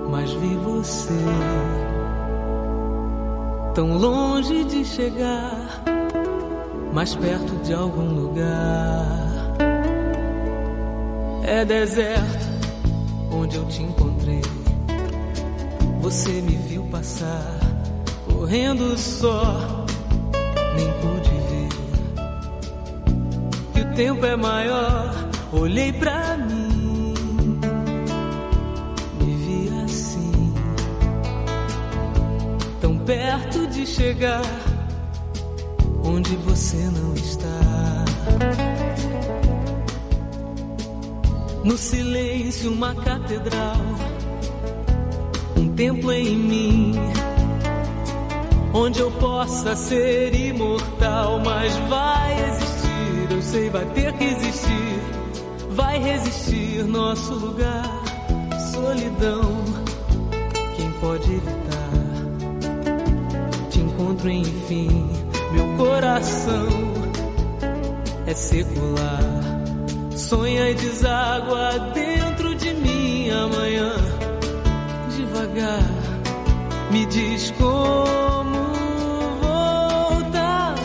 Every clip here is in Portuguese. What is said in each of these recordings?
mas vi você tão longe de chegar, mais perto de algum lugar. É deserto onde eu te encontrei. Você me viu passar, correndo só, nem pude ver que o tempo é maior. Olhei pra mim, me vi assim, tão perto de chegar onde você não está. No silêncio, uma catedral, um templo em mim, onde eu possa ser imortal. Mas vai existir, eu sei, vai ter que existir, vai resistir nosso lugar. Solidão, quem pode evitar? Te encontro enfim, meu coração é secular. Sonha e deságua dentro de mim amanhã. Devagar, me diz como voltar.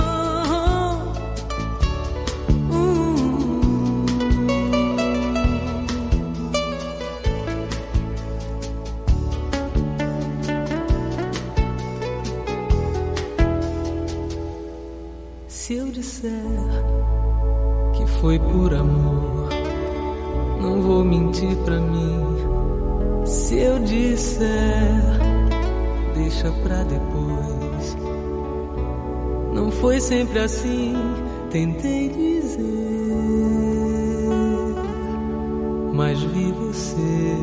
Se eu disser que foi por amor, não vou mentir pra mim. Se eu disser, deixa pra depois. Não foi sempre assim, tentei dizer, mas vi você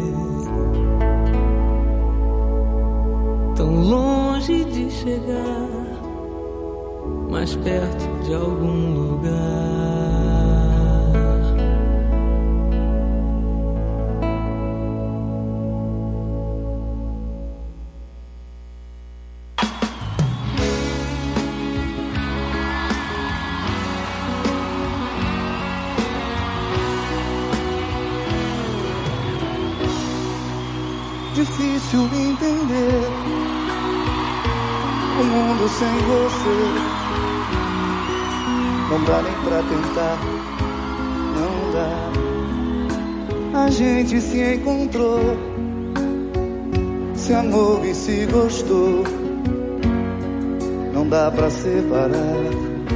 tão longe de chegar, mais perto de algum lugar. Difícil entender o mundo sem você. Não dá nem pra tentar, não dá. A gente se encontrou, se amou e se gostou. Não dá pra separar.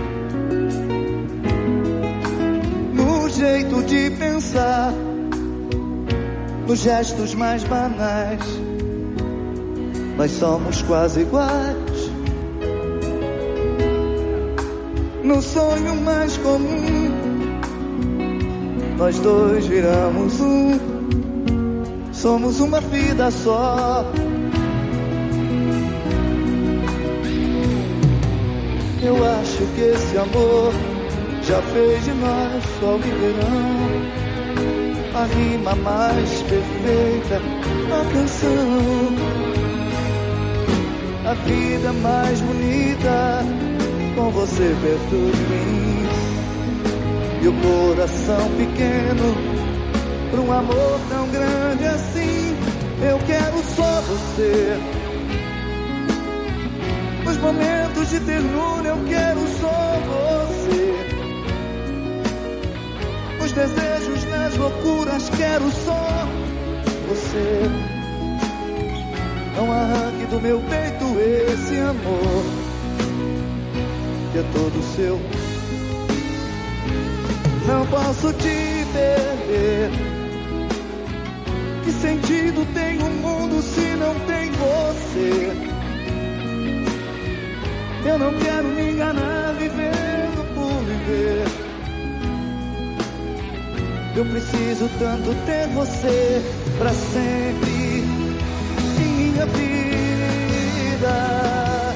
No jeito de pensar, nos gestos mais banais, nós somos quase iguais. No sonho mais comum, nós dois viramos um. Somos uma vida só. Eu acho que esse amor já fez de nós sol e verão, a rima mais perfeita, a canção, a vida mais bonita, com você perto de mim. E o coração pequeno, pra um amor tão grande assim. Eu quero só você. Nos momentos de ternura eu quero só você. Nos desejos, nas loucuras, quero só você. Não arranque do meu peito esse amor que é todo seu. Não posso te perder. Que sentido tem o mundo se não tem você? Eu não quero me enganar vivendo por viver. Eu preciso tanto ter você pra sempre em minha vida.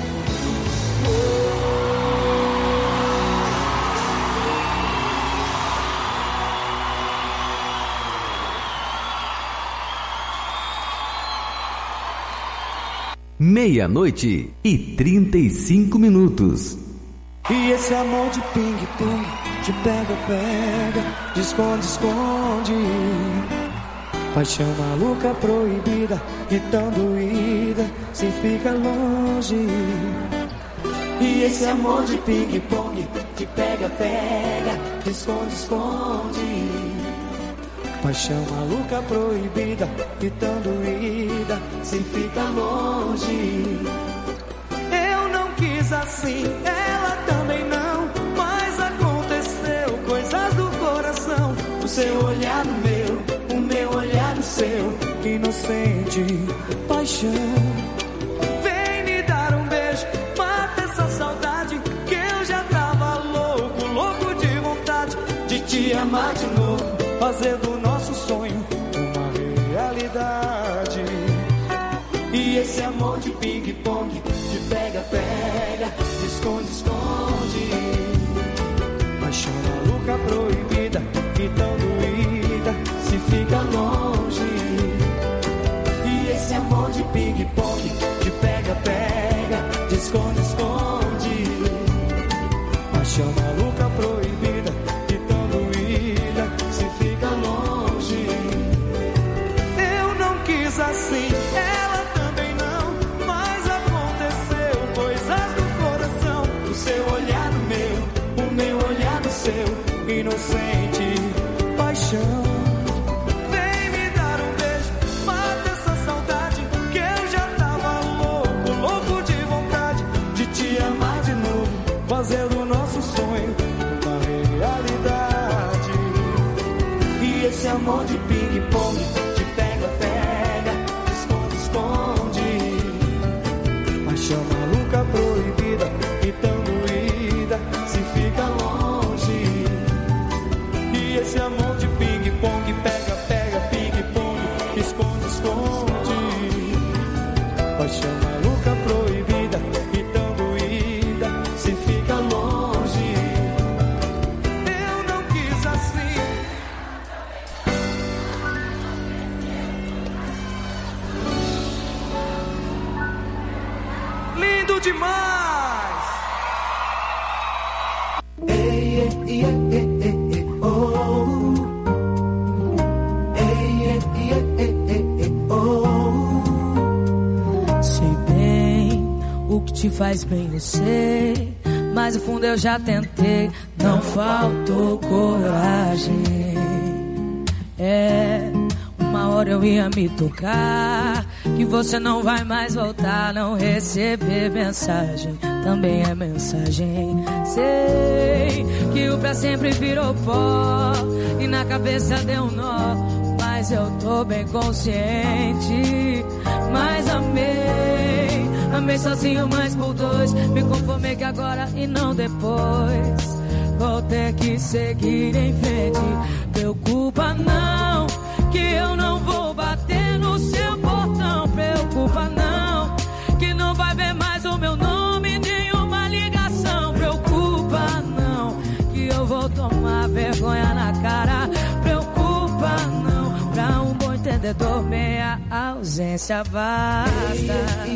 Meia-noite e 35 minutos. E esse amor de pingue-pingue, de pega-pega, de esconde-esconde, Paixão maluca, proibida e tão doída se fica longe. E esse amor de ping-pong, de pega-pega, de esconde-esconde. Paixão maluca, proibida e tão doída se fica longe. Eu não quis assim, ela também não, mas aconteceu coisas do coração. O seu olhar no meu, o meu olhar no seu, inocente paixão. Vem me dar um beijo, mata essa saudade, que eu já tava louco, louco de vontade de te amar de novo, fazer do nosso sonho uma realidade. E esse amor de ping-pong, de pega-pega, de esconde-esconde. Paixão maluca, proibida e tão doída se fica longe. E esse amor de ping-pong, de pega-pega, de esconde-esconde. Paixão maluca, proibida e tão doída se fica longe. Eu não quis assim, ela também não, mas aconteceu coisas do coração. O seu olhar no meu, o meu olhar no seu, inocente paixão. Vem me dar um beijo, mata essa saudade, que eu já tava louco, louco de vontade de te amar de novo, fazer do nosso sonho uma realidade. E esse amor de ping-pong, de pega-pega, de esconde-esconde. Paixão maluca, proibida e tão doída se fica longe. E esse amor de ping-pong, pega-pega, ping-pong, esconde-esconde. Paixão maluca, proibida e tão doída se fica longe. Eu não quis assim. Lindo demais! Ei, ei, ei, ei, ei, oh. Ei, ei, ei, ei, ei, oh. Sei bem o que te faz bem, eu sei, mas no fundo eu já tentei, não faltou coragem. Uma hora eu ia me tocar que você não vai mais voltar. Não receber mensagem também é mensagem. Sei que o pra sempre virou pó e na cabeça deu um nó, mas eu tô bem consciente. Mas amei sozinho, mas por dois. Me conformei que agora e não depois. Vou ter que seguir em frente. Preocupa não, que eu não vou bater no seu portão. Preocupa não, que não vai ver mais o meu nome, nenhuma ligação. Preocupa não, que eu vou tomar vergonha na cara. Preocupa não, pra um bom entendedor meia ausência basta.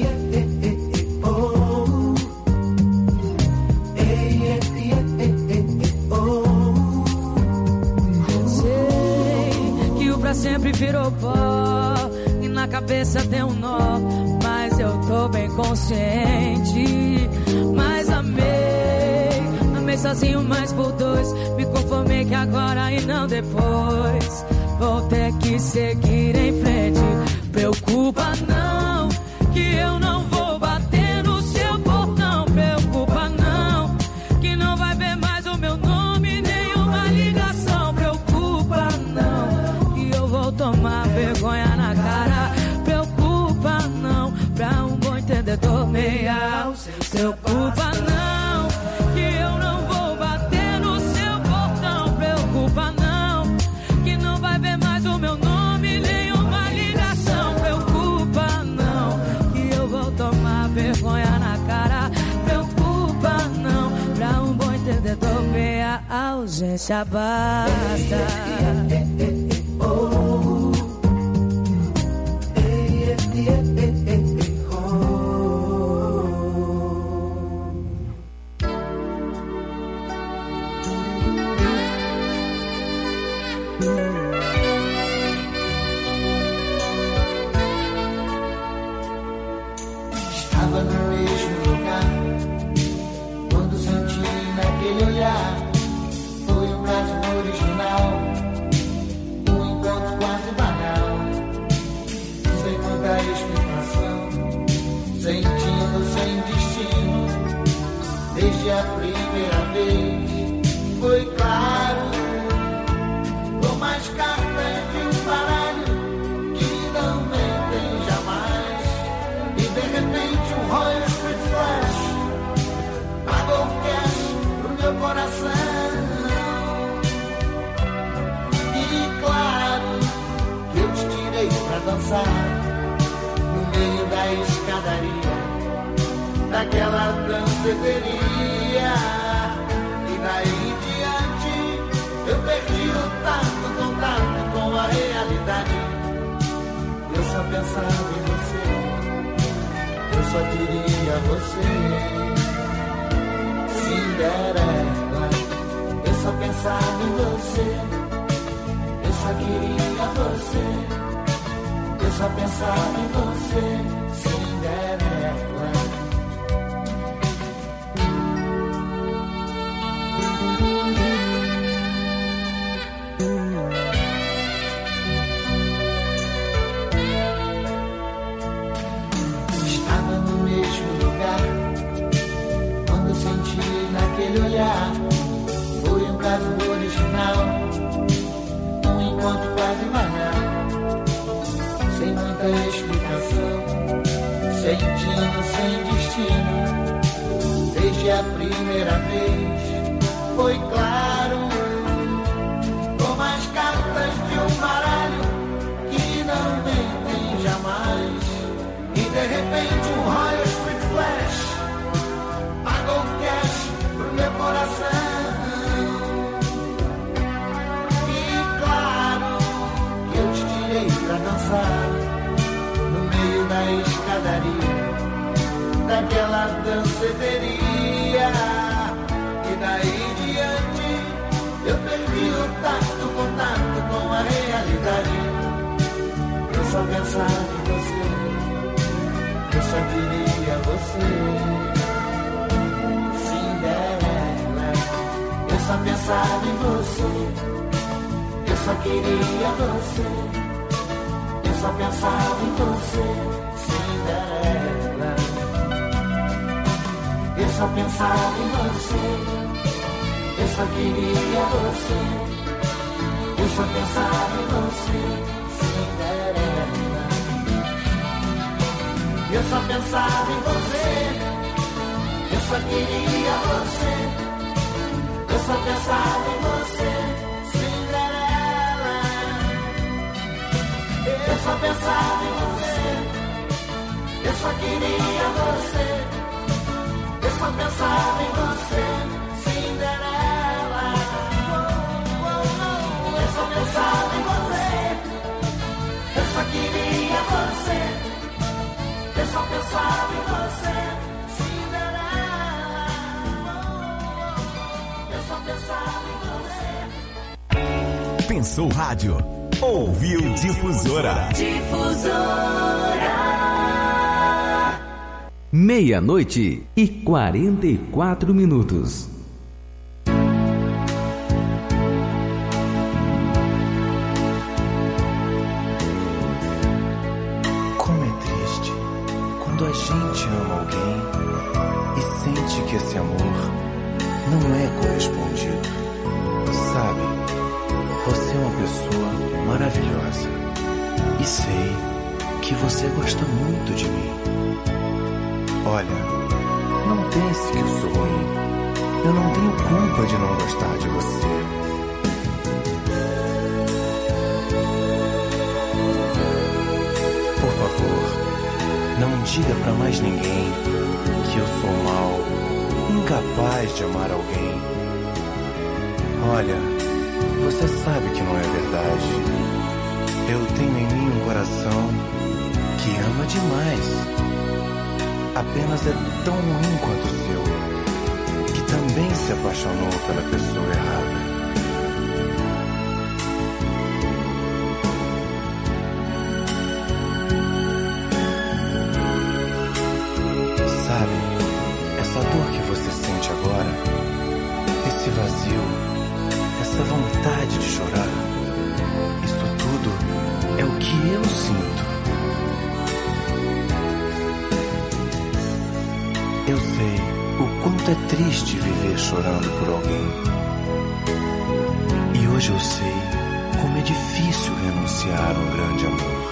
Sempre virou pó e na cabeça tem um nó, mas eu tô bem consciente. Mas amei sozinho, mas por dois. Me conformei que agora e não depois. Vou ter que seguir em frente. Preocupa não, que eu não vou bater no seu portão. Preocupa não, que não vai ver mais o meu nome, nenhuma ligação. Preocupa não, que eu vou tomar vergonha na cara. Preocupa não, pra um bom entendedor meia ausência. Preocupa não, que eu não vou bater no seu portão. Preocupa não, que não vai ver mais o meu nome, nenhuma ligação. Preocupa não, que eu vou tomar vergonha na cara. Preocupa não, pra um bom entendedor meia ausência basta. Estava no mesmo lugar quando senti naquele olhar. Foi um caso original, um encontro quase banal, sem muita explicação, sentindo sem destino. Desde a primeira vez foi claro, como as cartas de um baralho que não mentem jamais. E de repente um Royal Street Flash pagou cash pro meu coração. E claro que eu te tirei pra dançar no meio da escadaria daquela danceteria. E daí em diante eu perdi o contato com a realidade. Eu só pensava em você, eu só queria você. Cinderela, eu só pensava em você, eu só queria você, eu só pensava em você. Cinderela. Naquele olhar foi um caso original, um encontro quase banal, sem muita explicação, sentindo sem destino. Desde a primeira vez foi claro, como as cartas de um baralho que não mentem jamais. E de repente um Royal Street Flash pagou cash pro meu coração. E claro que eu te tirei pra dançar no meio da escadaria daquela danceteria. E daí em diante eu perdi o contato com a realidade. Eu só pensava em você, eu só queria você. Eu só pensava em você, eu só queria você, eu só pensava em você, Cinderela. Eu só pensava em você, eu só queria você, eu só pensava em você, Cinderela. Eu só pensava em você, eu só queria você, eu só pensava em você, Cinderela. Eu só pensava em você, eu só queria você, eu só pensava em você, Cinderela. Eu só pensava em você, eu só queria você, eu só pensava em você, Cinderela. Eu só pensava em você. Pensou rádio, ouviu Difusora. Meia-noite e 44 minutos. Como é triste quando a gente ama alguém e sente que esse amor não é correspondido. Sabe, você é uma pessoa maravilhosa e sei que você gosta muito de mim. Olha, não pense que eu sou ruim. Eu não tenho culpa de não gostar de você. Por favor, não diga pra mais ninguém que eu sou mau, incapaz de amar alguém. Olha, você sabe que não é verdade. Eu tenho em mim um coração que ama demais. Apenas é tão ruim quanto o seu, que também se apaixonou pela pessoa errada. eu sinto. Eu sei o quanto é triste viver chorando por alguém. E hoje eu sei como é difícil renunciar a um grande amor.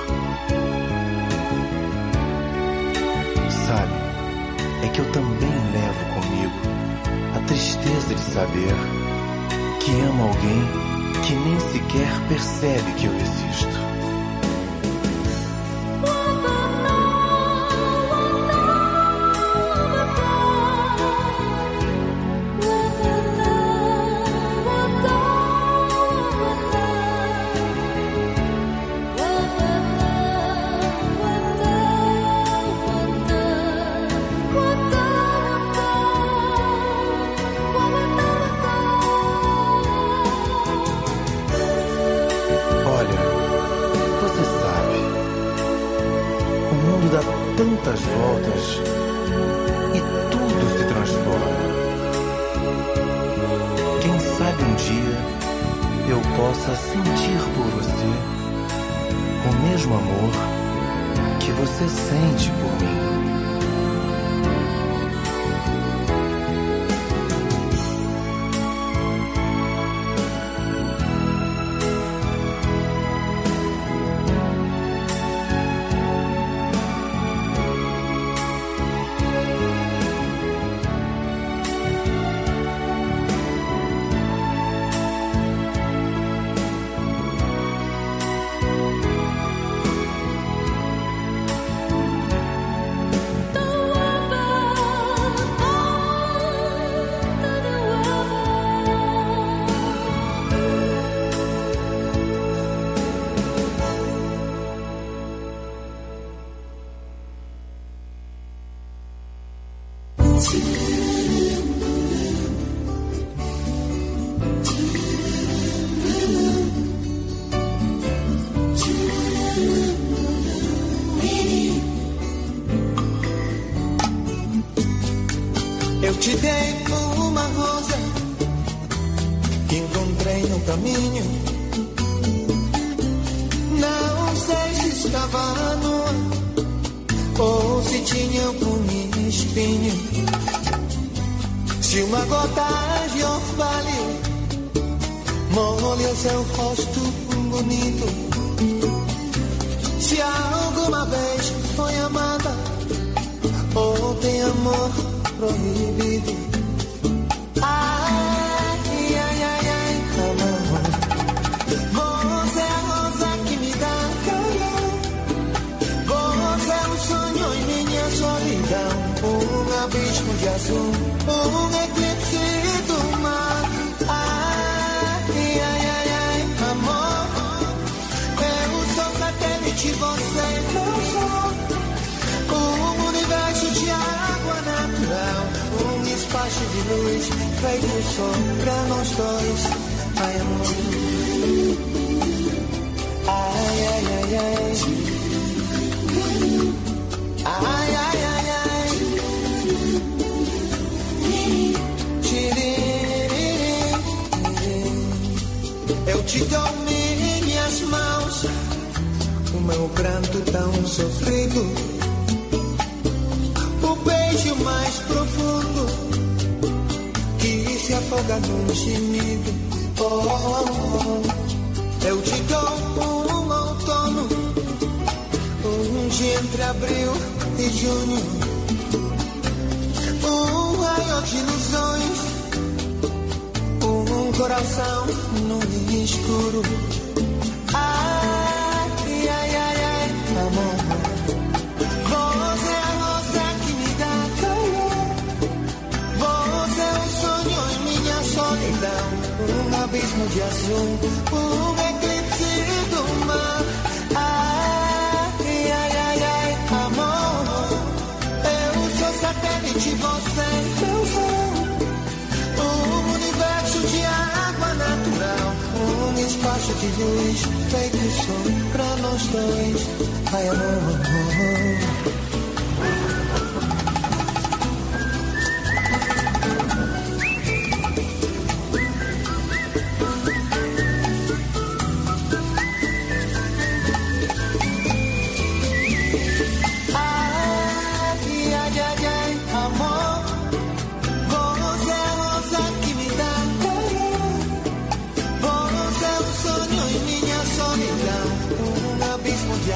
Sabe, é que eu também levo comigo a tristeza de saber que amo alguém que nem sequer percebe que eu existo. Tantas voltas e tudo se transforma. Quem sabe um dia eu possa sentir por você o mesmo amor que você sente por mim. Eu te dei uma rosa que encontrei no caminho. Não sei se estava nua ou se tinha um espinho. Se uma gota de orvalho molha seu rosto bonito. Se alguma vez foi amada ou tem amor proibido. Ai, ai, ai, ai, amor. Você é a rosa que me dá calor. Você é um sonho em minha solidão. Um abismo de azul, um eclipse do mar. Ai, ai, ai, ai, amor. Eu sou satélite, você é o sol. Um universo de água natural, um espaço de luz feito só pra nós dois. Ai, amor. Ai, ai, ai, ai. Ai, ai, ai, ai. Eu te dou minhas mãos, o meu pranto tão sofrido. O mais profundo que se afoga num gemido. Oh, oh, oh. Eu te dou um outono, um dia entre abril e junho, um raio de ilusões, um coração no escuro. Ai, ai, ai, ai, amor. Um abismo de azul, um eclipse do mar. Ai, ai, ai, ai, amor. Eu sou satélite, você é o sol. Um universo de água natural, um espaço de luz feito só pra nós dois. Ai, amor.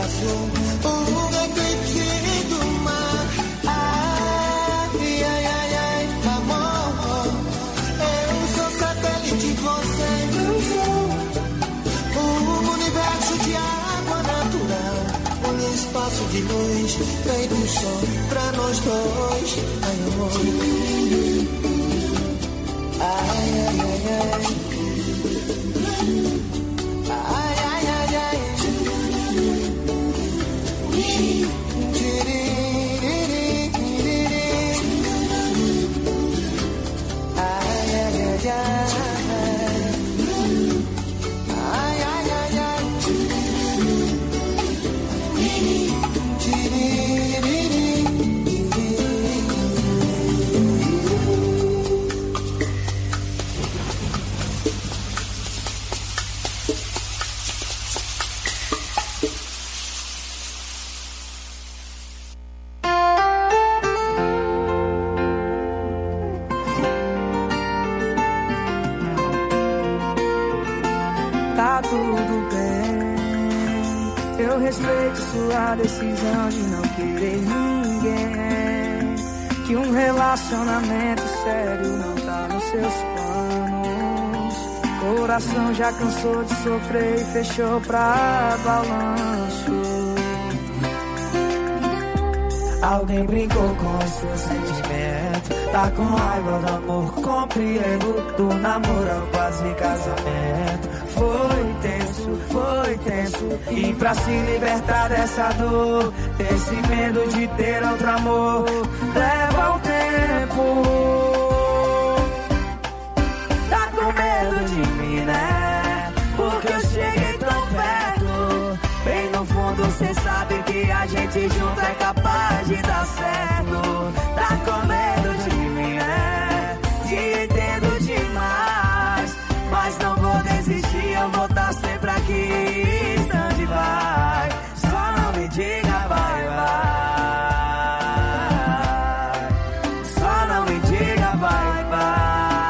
azul, um eclipse do mar. Ai, ai, ai, ai, amor, eu sou satélite, você não sou. Um universo de água natural, um espaço de luz, feito do sol pra nós dois. Ai, amor. Ai, ai, ai, ai. Ai, ai, ai, ai. Ai, ai, ai, Tá tudo bem, eu respeito sua decisão de não querer ninguém. Que um relacionamento sério não tá nos seus planos. Coração já cansou de sofrer e fechou pra balanço. Alguém brincou com o seu sentimento, tá com raiva do amor, compreendo. Do namoro ao quase casamento. Foi tenso, e pra se libertar dessa dor, desse medo de ter outro amor, leva o tempo. Tá com medo de mim, né? Porque eu cheguei tão perto. Bem no fundo cê sabe que a gente junto é capaz de dar certo. Tá com medo de mim, né? Te entendo demais, mas não vou desistir, eu vou estar sempre aqui, stand by. Só não me diga vai, vai. Só não me diga vai, vai.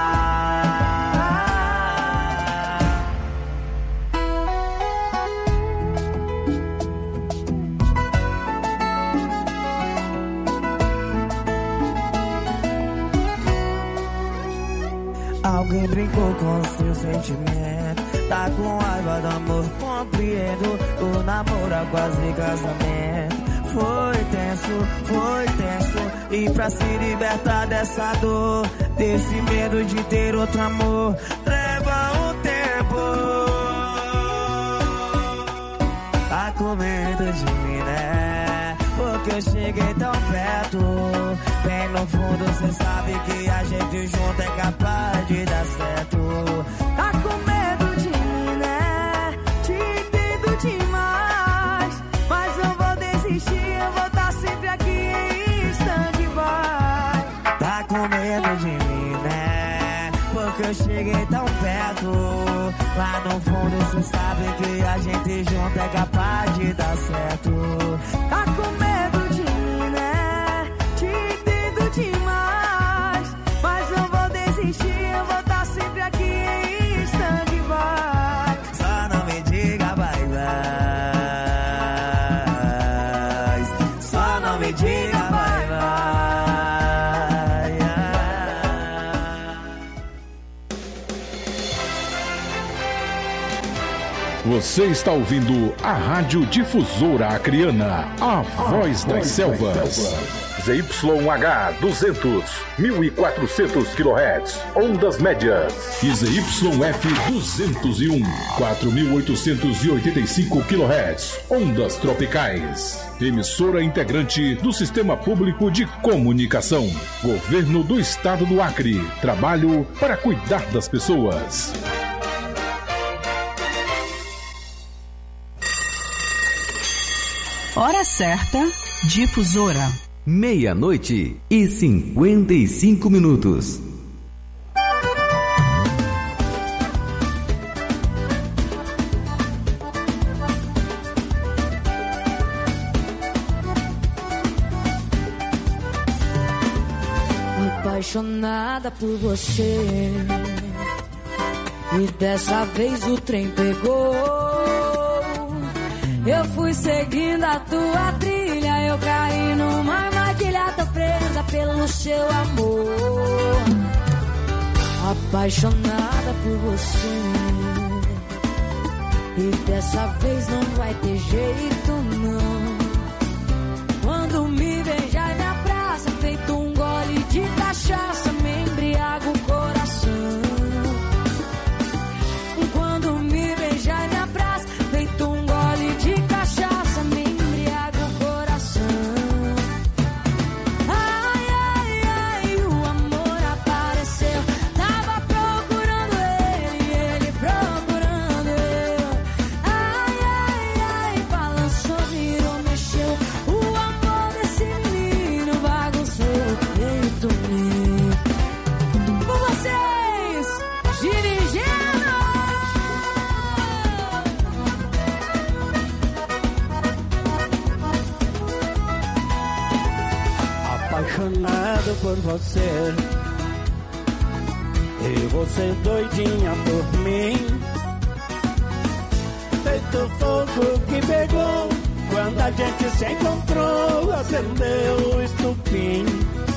Alguém brincou com o seu sentimento, tá com raiva do amor, compreendo. Do namoro ao quase casamento. Foi tenso, e pra se libertar dessa dor, desse medo de ter outro amor, leva um tempo. Tá com medo de mim, né? Porque eu cheguei tão perto. Bem no fundo cê sabe que a gente junto é capaz de dar certo. Tá com medo de mim, né? Te entendo demais, mas não vou desistir, eu vou estar sempre aqui em stand-by. Tá com medo de mim, né? Porque eu cheguei tão perto. Lá no fundo cê sabe que a gente junto é capaz de dar certo. Tá com medo de mim, né? Te entendo demais, mas não vou desistir, eu vou estar sempre aqui em stand-by. Só não me diga vai, vai. Só não me diga vai, vai. Você está ouvindo a Rádio Difusora Acreana, a voz das selvas. ZYH 200, 1400 kHz, ondas médias. E ZYF 201, 4885 kHz, ondas tropicais. Emissora integrante do Sistema Público de Comunicação. Governo do Estado do Acre. Trabalho para cuidar das pessoas. Hora certa, Difusora. 00:55. Apaixonada por você, e dessa vez o trem pegou. Eu fui seguindo a tua trilha, eu caí numa armadilha, tô presa pelo seu amor, apaixonada por você. E dessa vez não vai ter jeito não. Quando me beija e me abraça, feito um gole de cachaça, me embriaga o coração. Quando me beija e me abraça, feito um gole de cachaça, me embriaga o coração. Ai, ai, ai, o amor apareceu. Tava procurando ele procurando eu. Ai, ai, ai, balançou, virou, mexeu. O amor desse menino bagunçou o peito meu. Com vocês, dirigindo. Apaixonado por você, e você doidinha por mim. Feito fogo que pegou quando a gente se encontrou, acendeu o estupim.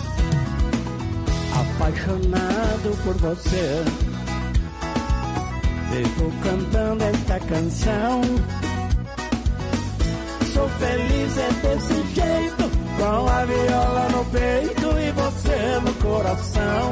Apaixonado por você, vivo cantando esta canção. Sou feliz é desse jeito, com a viola no peito e você no coração.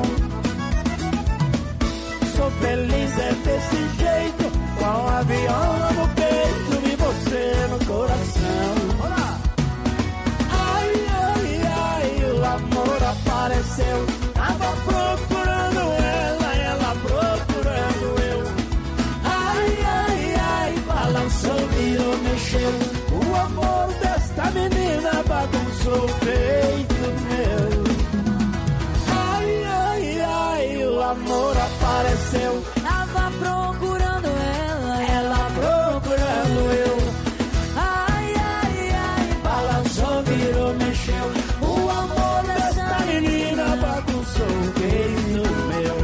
Sou feliz é desse jeito, com a viola no peito e você no coração. Olá! Ai, ai, ai, o amor apareceu. Tava procurando ela procurando eu. Ai, ai, ai, balançou, virou, mexeu. O amor desta menina bagunçou o peito meu. Ai, ai, ai, o amor apareceu. Tava procurando ela procurando eu. Ai, ai, ai, Balançou, virou, mexeu. O amor desta menina bagunçou o peito meu.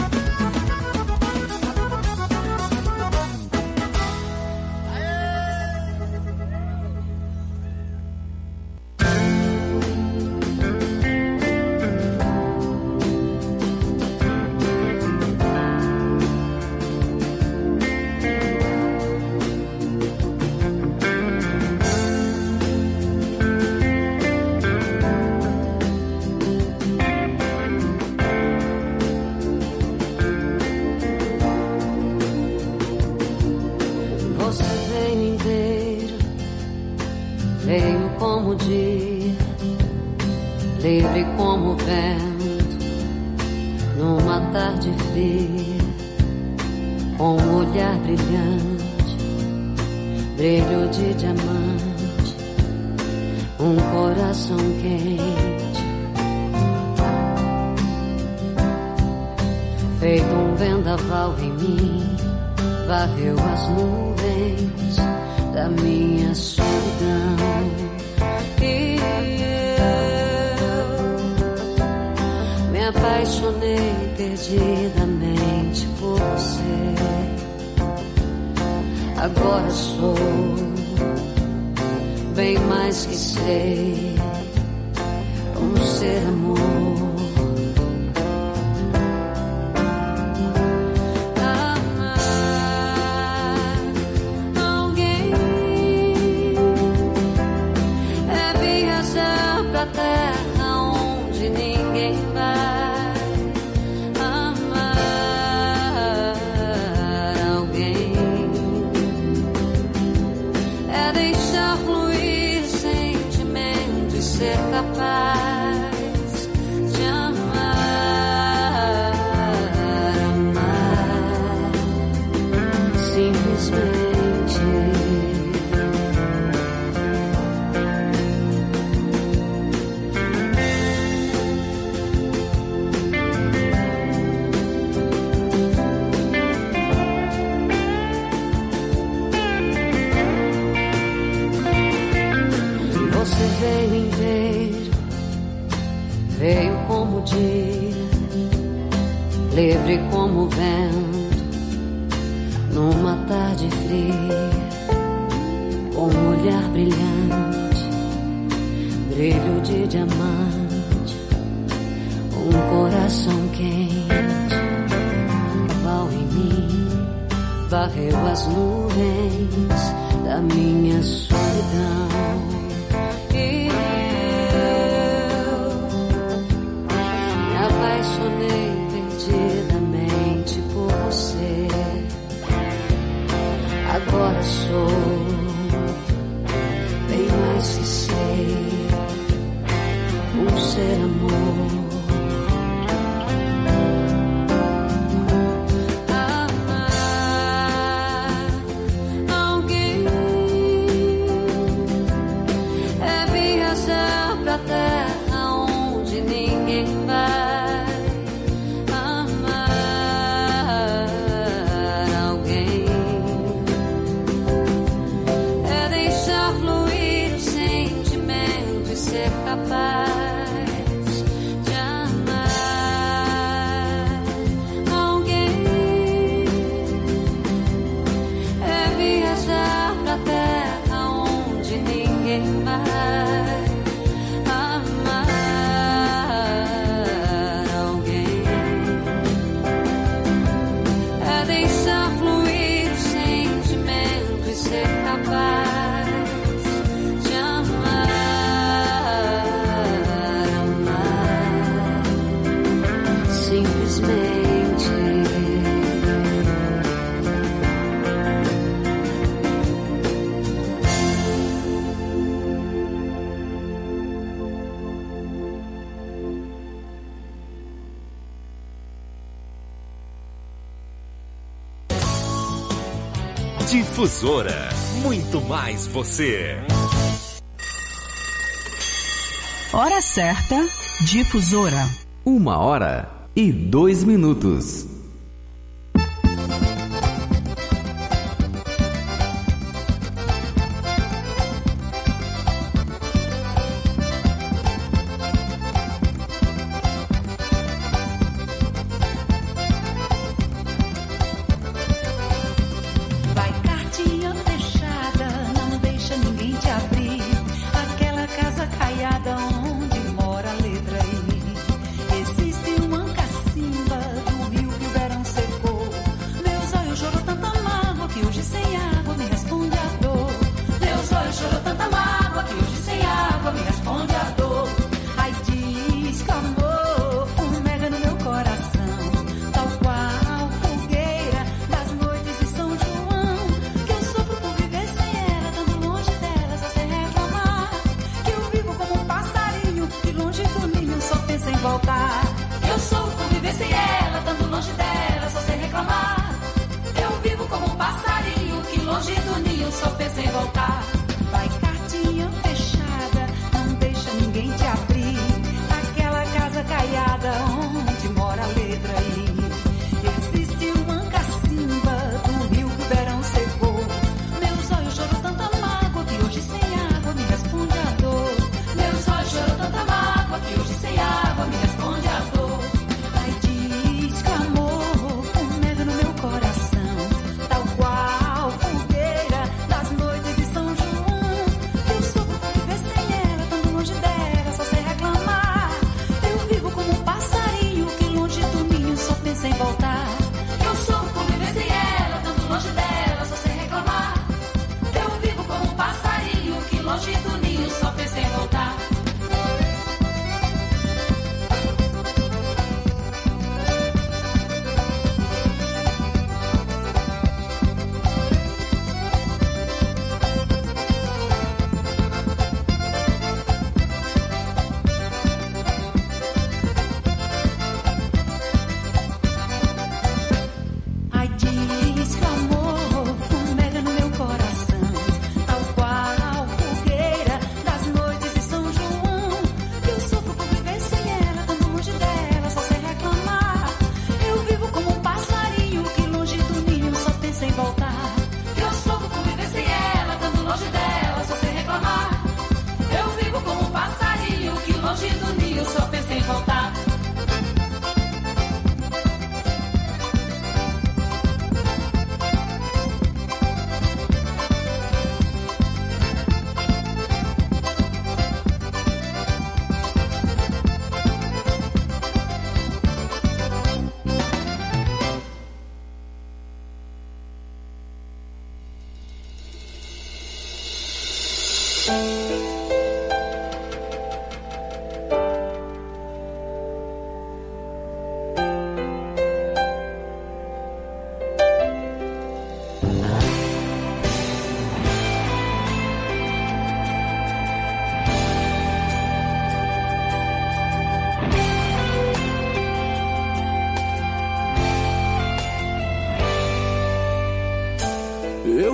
você veio inteiro, veio como o dia, livre como o vento, numa tarde fria, com um olhar brilhante, brilho de diamante, um coração quente, feito um vendaval em mim, varreu as nuvens da minha solidão. E eu me apaixonei perdidamente por você. Agora sou bem mais que sei como ser amor. Você veio inteiro, veio como o dia, livre como o vento, numa tarde fria, com com um olhar brilhante, brilho de diamante, um coração quente, val em mim, varreu as nuvens da minha solidão. E eu me apaixonei perdidamente por você. Agora sou bem mais que ser um ser amor. Difusora, muito mais você. Hora certa, Difusora. 1h02. Responde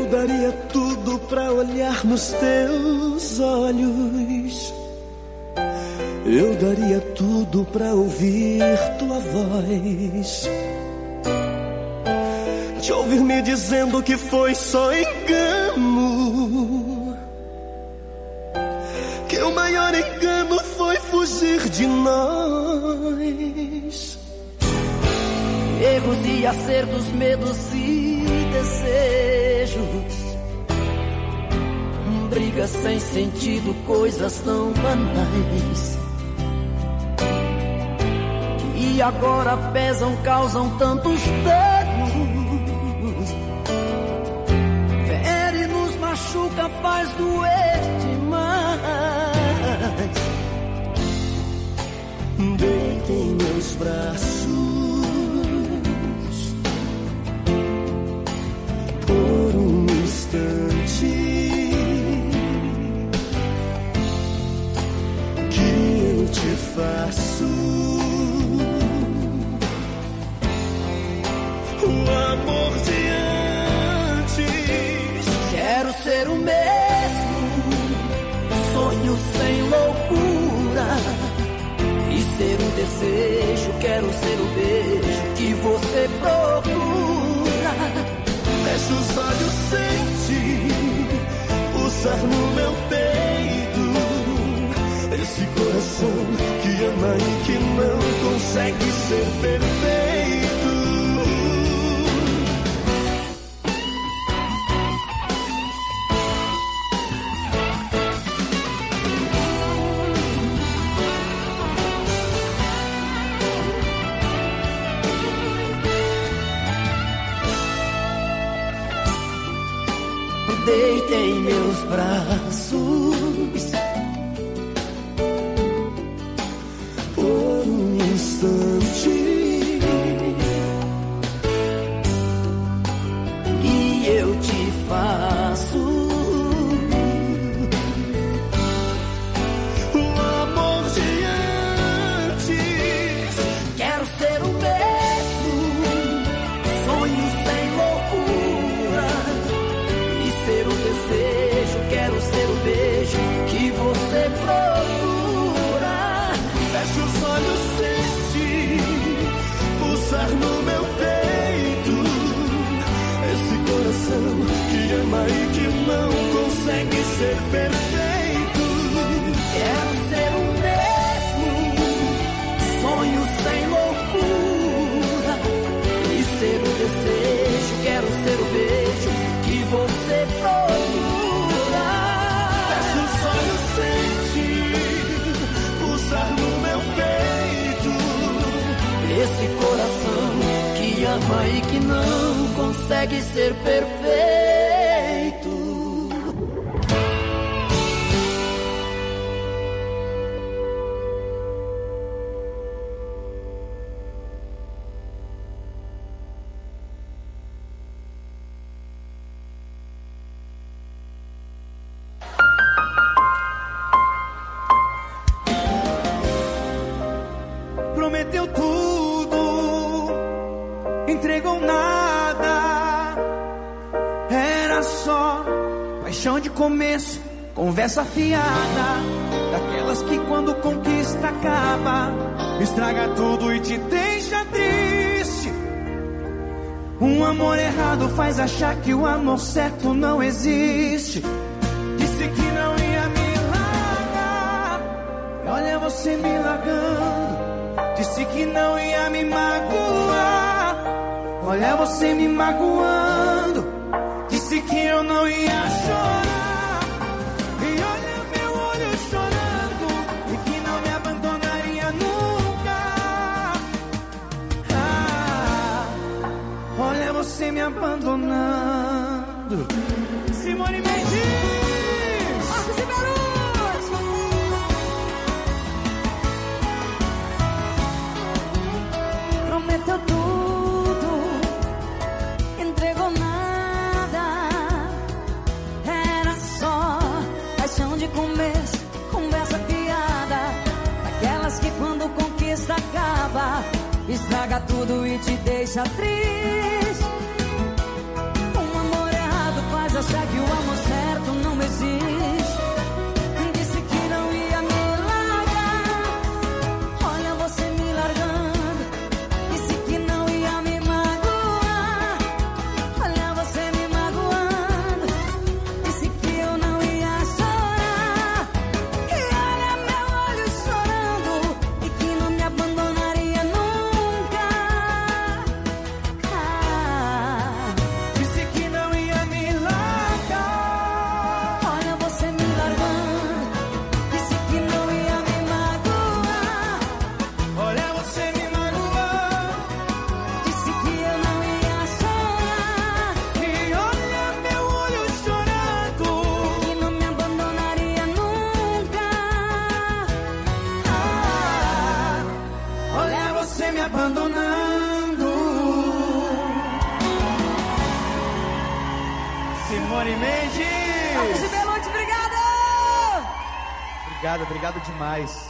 daria tudo pra olhar nos teus olhos. Eu daria tudo pra ouvir tua voz. Te ouvir me dizendo que foi só engano. Que o maior engano foi fugir de nós. Erros e acertos, medos e desejos, brigas sem sentido, coisas tão banais, e agora pesam, causam tantos danos. Fere, nos machuca, faz doer demais. Deita em meus braços por um instante, que eu te faço o amor de antes. Quero ser o mesmo, sonho sem loucura, e ser o desejo. Quero ser o beijo que você procura. Fecha os olhos, sente pulsar no meu peito esse coração que ama e que não consegue ser perfeito. Deita em meus braços por um instante, e eu te faço o amor de antes. Quero ser o mesmo, sonho sem loucura, ser o desejo. Quero ser o beijo que você procura. Fecha os olhos, sente pulsar no meu peito esse coração que ama e que não consegue ser perfeito. Quero ser o mesmo, sonho sem loucura, e ser o desejo. Quero ser o beijo que você procura. Fecha os olhos, sente pulsar no meu peito esse coração que ama e que não consegue ser perfeito. Prometeu tudo, entregou nada. Era só paixão de começo, conversa fiada, daquelas que quando conquista acaba, estraga tudo e te deixa triste. Um amor errado faz achar que o amor certo não existe. Disse que não ia me largar, e olha você me largando. Disse que não ia me magoar, olha você me magoando. Disse que eu não ia chorar, e olha meu olho chorando. E que não me abandonaria nunca. Olha você me abandonando. Simone Mendes, Marcos e Barulhos. Prometeu tudo, entregou nada. Era só paixão de começo, conversa fiada, daquelas que quando conquista acaba, estraga tudo e te deixa triste. Um amor errado faz Obrigado demais.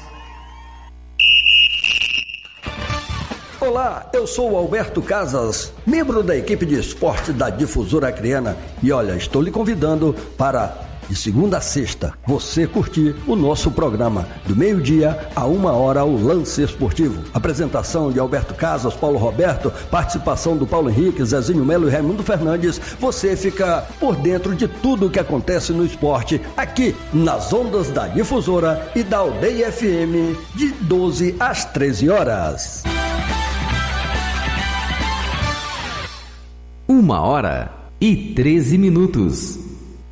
Olá, eu sou o Alberto Casas, membro da equipe de esporte da Difusora Acreana. E olha, estou lhe convidando para, de segunda a sexta, você curtir o nosso programa. Do meio-dia a 1h, o Lance Esportivo. Apresentação de Alberto Casas, Paulo Roberto, participação do Paulo Henrique, Zezinho Melo e Raimundo Fernandes. Você fica por dentro de tudo o que acontece no esporte, aqui nas ondas da Difusora e da Aldeia FM, de 12 às 13 horas. 1h13.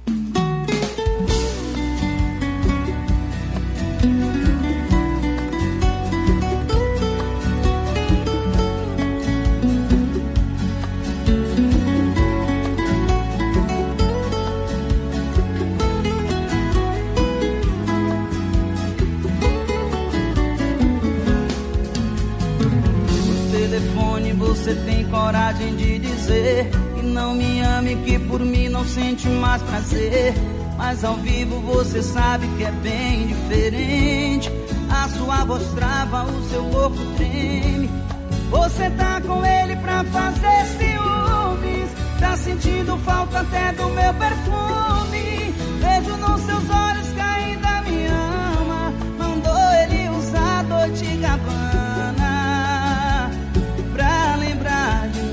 Sente mais prazer, mas ao vivo você sabe que é bem diferente. A sua voz trava, o seu corpo treme. Você tá com ele pra fazer ciúmes, tá sentindo falta até do meu perfume. Vejo nos seus olhos que ainda me ama. Mandou ele usar Dolce & Gabbana pra lembrar de mim.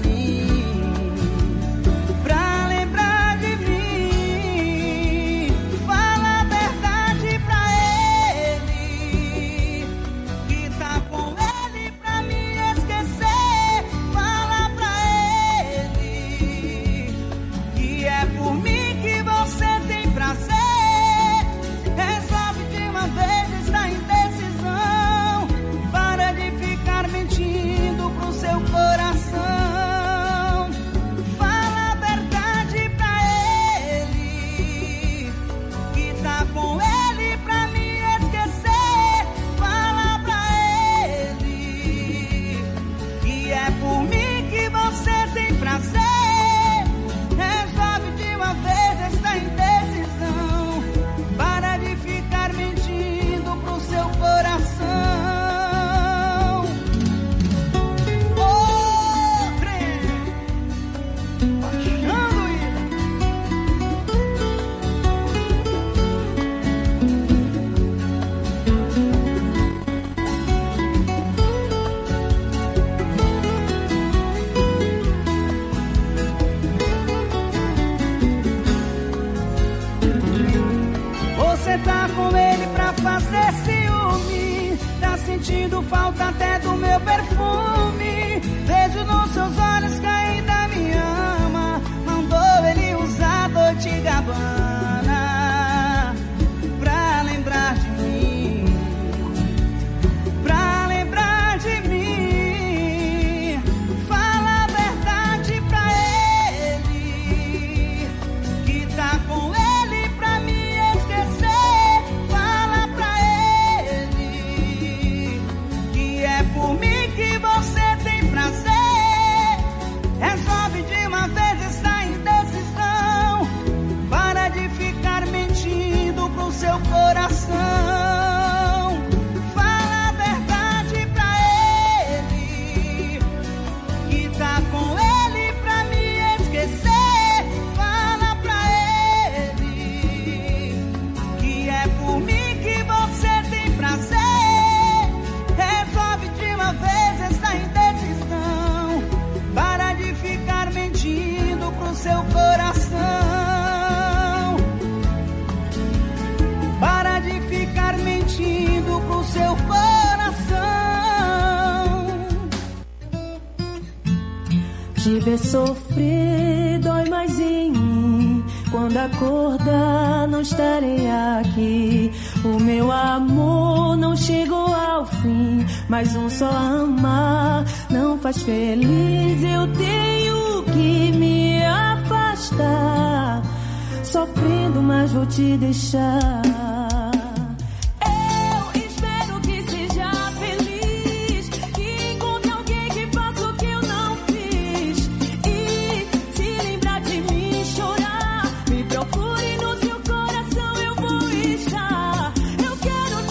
Sentindo falta até do meu perfume. Vejo nos seus olhos que ainda me ama. Mandou ele usar Dolce & Gabbana pra lembrar de mim. Pra lembrar de mim. Fala a verdade pra ele, que tá com ele pra me esquecer. Fala pra é por mim que você tem prazer. Resolve de uma vez essa indecisão. Para de ficar mentindo pro seu coração. Fala a verdade pra ele, que tá com ele pra me esquecer. Fala pra ele, que é por mim que você tem prazer. Resolve de uma vez essa indecisão. Para de ficar mentindo pro seu coração. Para de ficar mentindo pro seu coração. Te ver sofrer dói mais em mim. Quando acordar não estarei aqui. O meu amor não chegou ao fim. Mas um só amar não faz feliz. Eu tenho que me afastar. Sofrendo, mas vou te deixar. Procure no seu coração, eu vou estar. Eu quero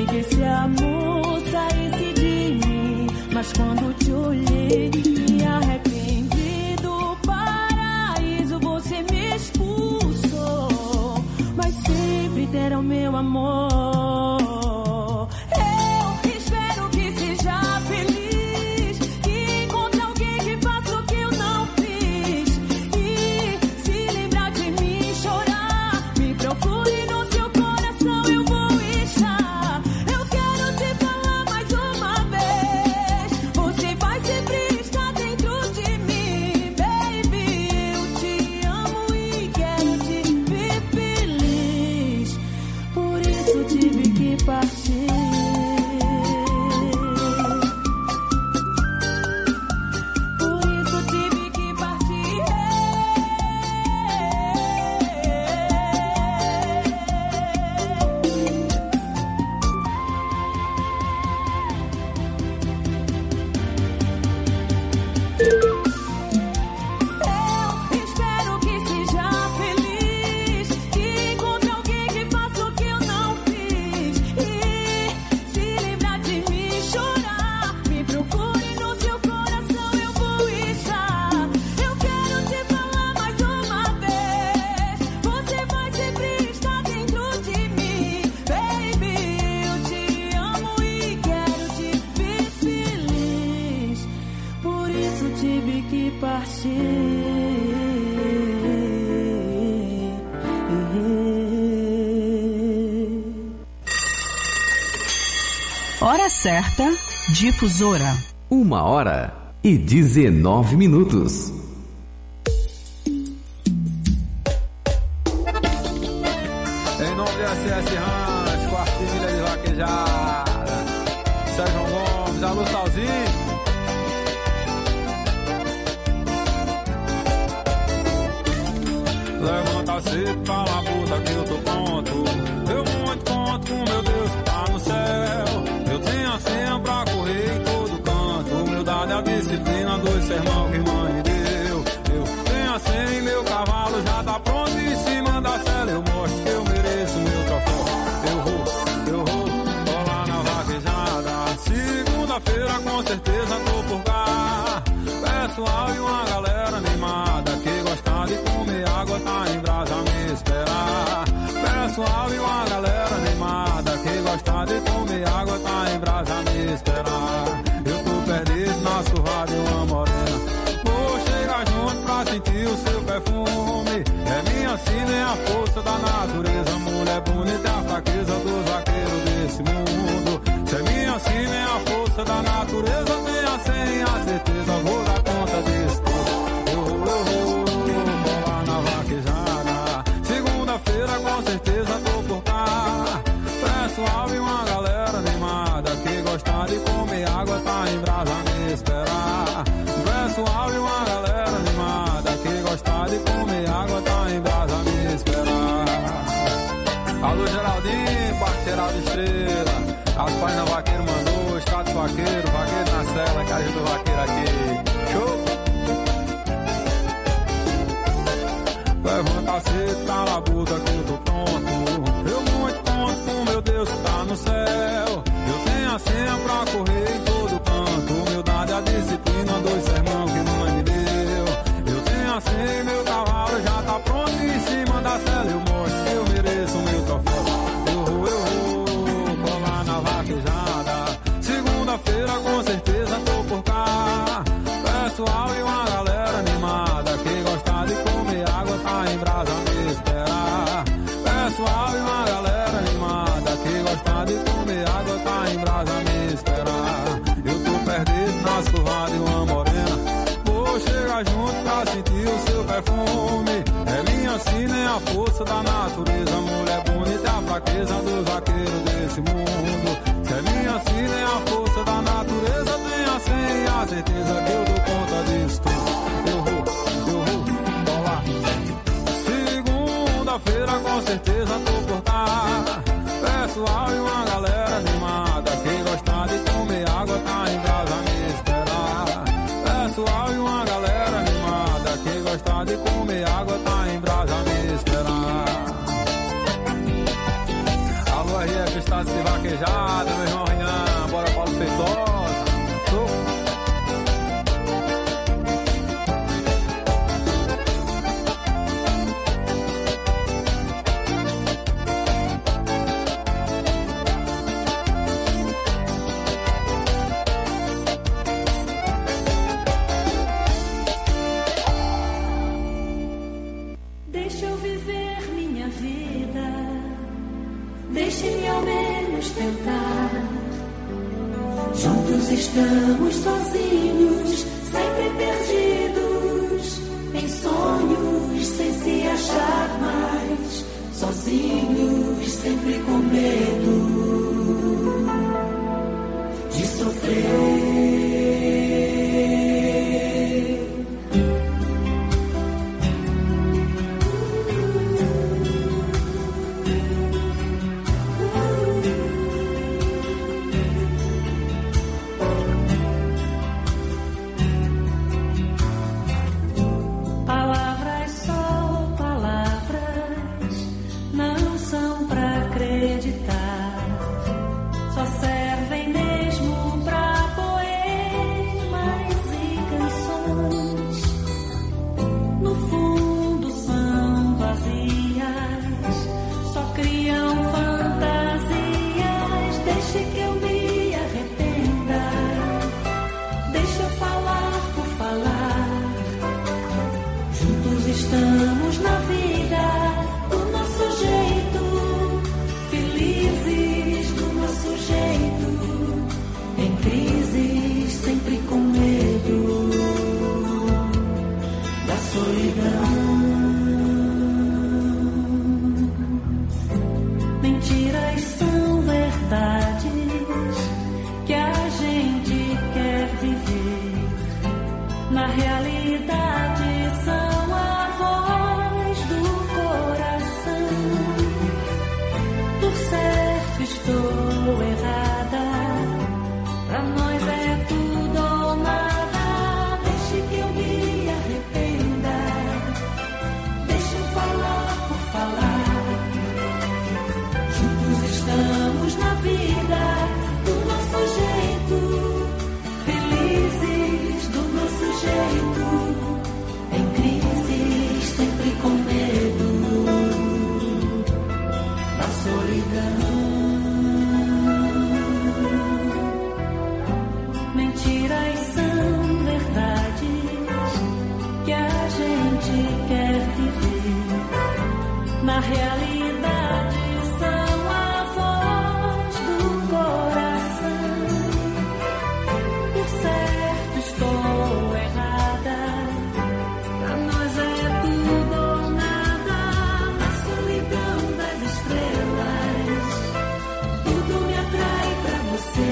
Queria que esse amor saísse de mim, mas quando te olhei, me arrependi do paraíso. Você me expulsou, mas sempre terá o meu amor. Eu espero que seja feliz, que encontre alguém que faça o que eu não fiz. E se lembrar de mim chorar, me procure no seu coração, eu vou estar. Eu quero te falar mais uma vez, você vai sempre estar dentro de mim. Baby, eu te amo e quero te ver feliz, por isso tive que partir. Por isso tive que partir. Eu espero que seja feliz, que encontre alguém que faça o que eu não fiz. E se lembrar de mim chorar, me procure no seu coração, eu vou estar. Eu quero te falar mais uma vez, você vai sempre estar dentro de mim. Baby, eu te amo e quero te ver feliz, por isso tive que partir. Hora certa, Difusora. 1h19. Em nome de SS Ranch, quartilha de vaquejada, Sérgio Gomes, alô Salzinho. Levanta-se, fala a puta que eu tô pronto. Eu muito conto com meu Deus que tá no céu. Eu tenho a senha pra correr em todo canto. Humildade, a disciplina, dois sermão que mãe me deu. Eu tenho a senha e meu cavalo já tá pronto. Em cima da cela eu mostro que eu mereço meu troféu. Eu vou lá na vaquejada. Segunda-feira com certeza tô por cá. Pessoal e uma galera animada que gosta de comer água, tá em brasa a me esperar. Pessoal e uma galera animada que gosta de comer água, tá em brasa a me esperar. Eu tô perdido na surra de uma morena, vou chegar junto pra sentir o seu perfume. É minha sina, é a força da natureza, mulher bonita, é a fraqueza dos vaqueiros desse mundo. Se é minha sina, é a força da natureza, tenha sem a certeza, vou dar conta disso tudo. Eu vou lá na vaquejada. Segunda-feira com certeza tô por cá. Pessoal e uma galera animada que gosta de comer água, tá em brasa a me esperar. Pessoal e uma galera animada que gosta de comer água, tá em brasa a me esperar. Alô Geraldinho, parceirado Estrela, as páginas vaqueiro mandou, status vaqueiro, vaqueiro na cela, que ajuda o vaqueiro aqui. Show! Levanta-se, tá na buta que eu tô pronto. Eu muito conto com meu Deus que tá no céu. Eu tenho a senha pra correr em todo canto. Humildade, a disciplina, dois sermão que mãe me deu. Eu tenho a senha e meu cavalo já tá pronto. Em cima da cela eu mostro que eu mereço o meu troféu. Vou lá na vaquejada. Segunda-feira com certeza tô por cá. Pessoal e uma galera animada que gosta de comer água, tá em brasa a me esperar. Pessoal e uma galera animada que gosta de comer água, tá em brasa a me esperar. Eu tô perdido na curva de uma morena, vou chegar junto pra sentir o seu perfume. É minha sina, é a força da natureza, mulher bonita, é a fraqueza dos vaqueiros desse mundo. Se é minha sina, é a força da natureza, tenha sem a certeza que eu dou conta disso tudo. Eu vou lá. Segunda-feira com certeza tô por cá. Pessoal e uma galera animada que gosta de comer água, tá em brasa a me esperar. Pessoal e uma galera animada que gosta de comer água, tá em brasa a me esperar. Alô RF, está se vaquejando. Lajada, meu irmão Renan, bora Paulo Feitosa. Deixa eu viver minha vida, deixe-me ao menos tentar. Juntos estamos sozinhos, sempre perdidos em sonhos, sem se achar mais. Sozinhos, sempre com medo de sofrer. Estamos na vida do nosso jeito, felizes do nosso jeito, em crises sempre com medo da solidão. Mentiras são verdades que a gente quer viver, na realidade são estou errada, pra nós é tudo ou nada. Deixe que eu me arrependa, deixa eu falar por falar. Juntos estamos na vida do nosso jeito, felizes do nosso jeito, em crises sempre com medo da solidão. Mentiras são verdades que a gente quer viver, na realidade são a voz do coração. Por certo estou errada, pra nós é tudo ou nada, na solidão das estrelas, tudo me atrai pra você.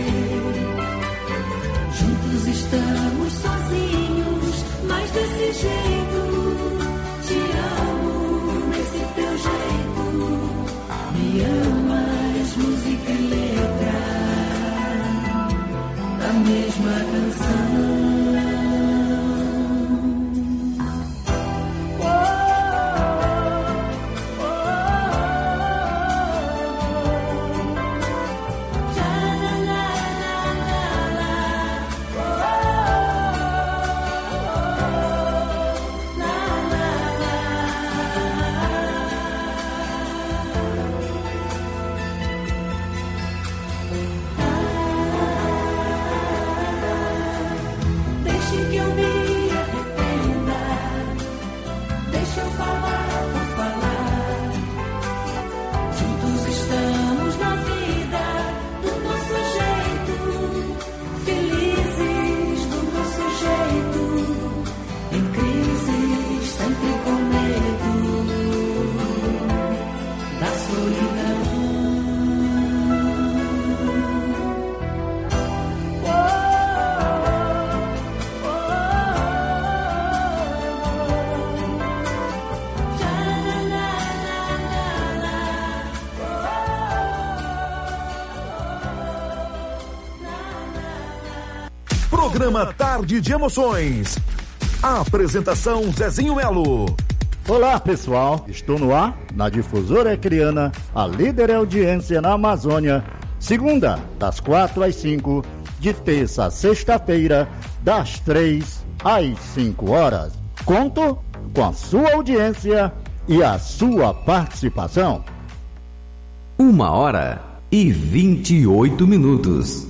Juntos estamos sozinhos, mas desse jeito te amo, nesse teu jeito me amas, música e letra da mesma canção. Programa Tarde de Emoções. A apresentação Zezinho Melo. Olá pessoal, estou no ar, na Difusora Acreana, a líder de audiência na Amazônia, Segunda, das 4 às 5, de terça a sexta-feira, das 3 às 5 horas. Conto com a sua audiência e a sua participação. 1h28.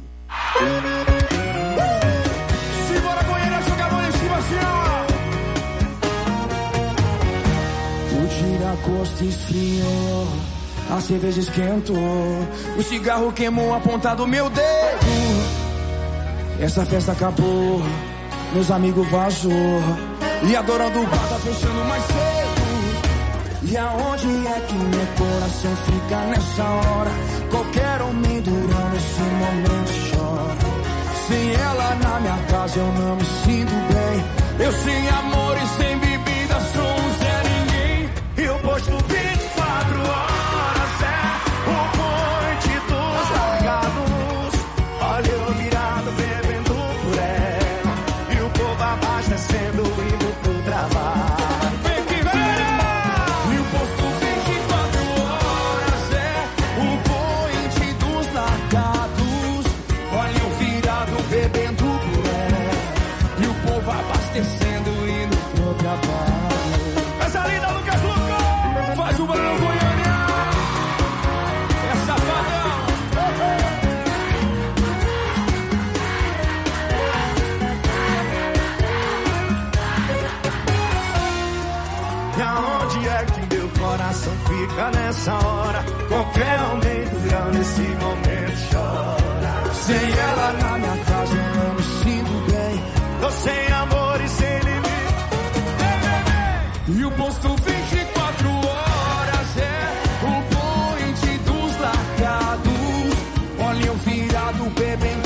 Simbora, Goiânia, joga a mão em cima, assim, ó. O tira-gosto esfriou, a cerveja esquentou, o cigarro queimou a ponta do meu dedo. Essa festa acabou, meus amigos vazou, e adorando o bar tá fechando mais cedo. E aonde é que meu coração fica nessa hora? Qualquer homem durante esse momento chora. Sem ela na minha casa eu não me sinto bem. Eu sem amor e sem bebida sou um Zé Ninguém. E o posto 24 horas é o ponte dos largados. Olha eu virado bebendo por ela, e o povo abastecendo indo pro trabalho. Abastecendo e indo pro trabalho. Essa linda Lucas Luca faz o barulho, Goiânia. É safadão. E aonde é que meu coração fica nessa hora? Qualquer homem durante esse momento chora. Sem ela na minha casa eu não me sinto bem. Tô sem amor e sem limite. E o posto 24 horas é o point dos largados. Olha eu virado bebendo